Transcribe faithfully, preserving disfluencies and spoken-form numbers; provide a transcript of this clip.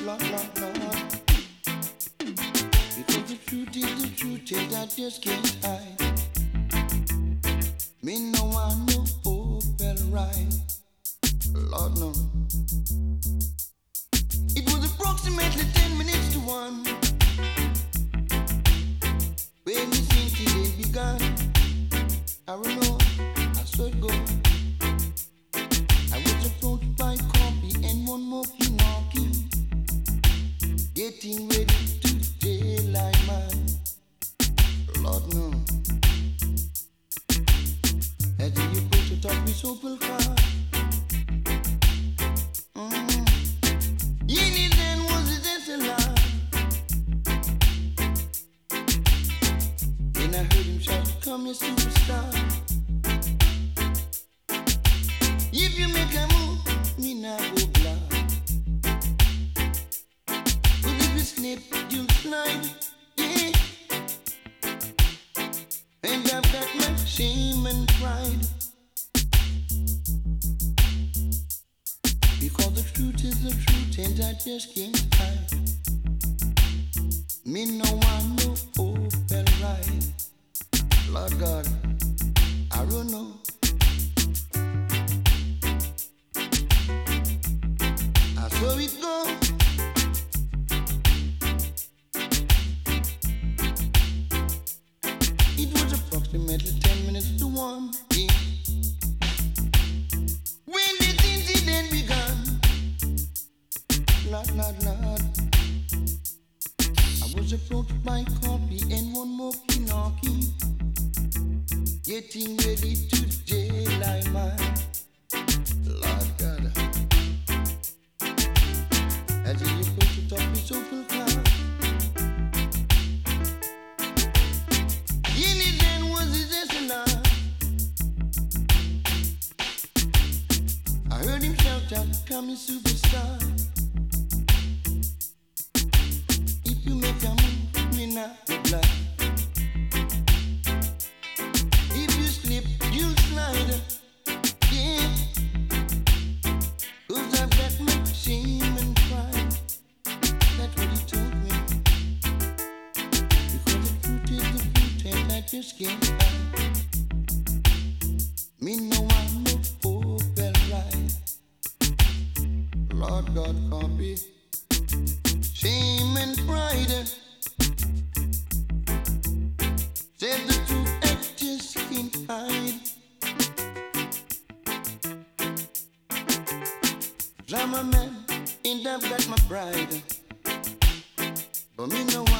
Lord, Lord, Lord. Because the truth is the truth, and I just can't hide. Me no one no hope felt right. Lord, no. It was approximately ten minutes to one when the incident began. I don't know, I saw it go. I was approached by coffee and one more key knocking, getting ready to daylight man. Lord no. As he approached the top of his Opel car, mm. Yini then was his S L R. Then I heard him shout, "Come here, superstar. If you make a move, me nah go blah. But if you slip, you slide, yeah. And I've got my shame and pride. Because the truth is the truth, and I just can't hide. Me no one no hope felt right. Lord God, I don't know. I saw it go. It was approximately ten minutes to one. Yeah. When this incident began, Lord, Lord, Lord, I was approached by coffee and one more key knocking, getting ready to daylight man. Lord God, as he approached the top of his Opel car, in his hand was his S L R. I heard him shout out, "Come here, superstar. If you make a move, me not reply. If you slip, you'll slide, yeah. Cause I've got my shame and pride." That's what he told me. Because the truth is the truth, and I just can't hide. Me no one no hope felt right. Lord God copy. Shame and pride. Said the truth, I just can't hide. Drama man, and I've got my pride. But me no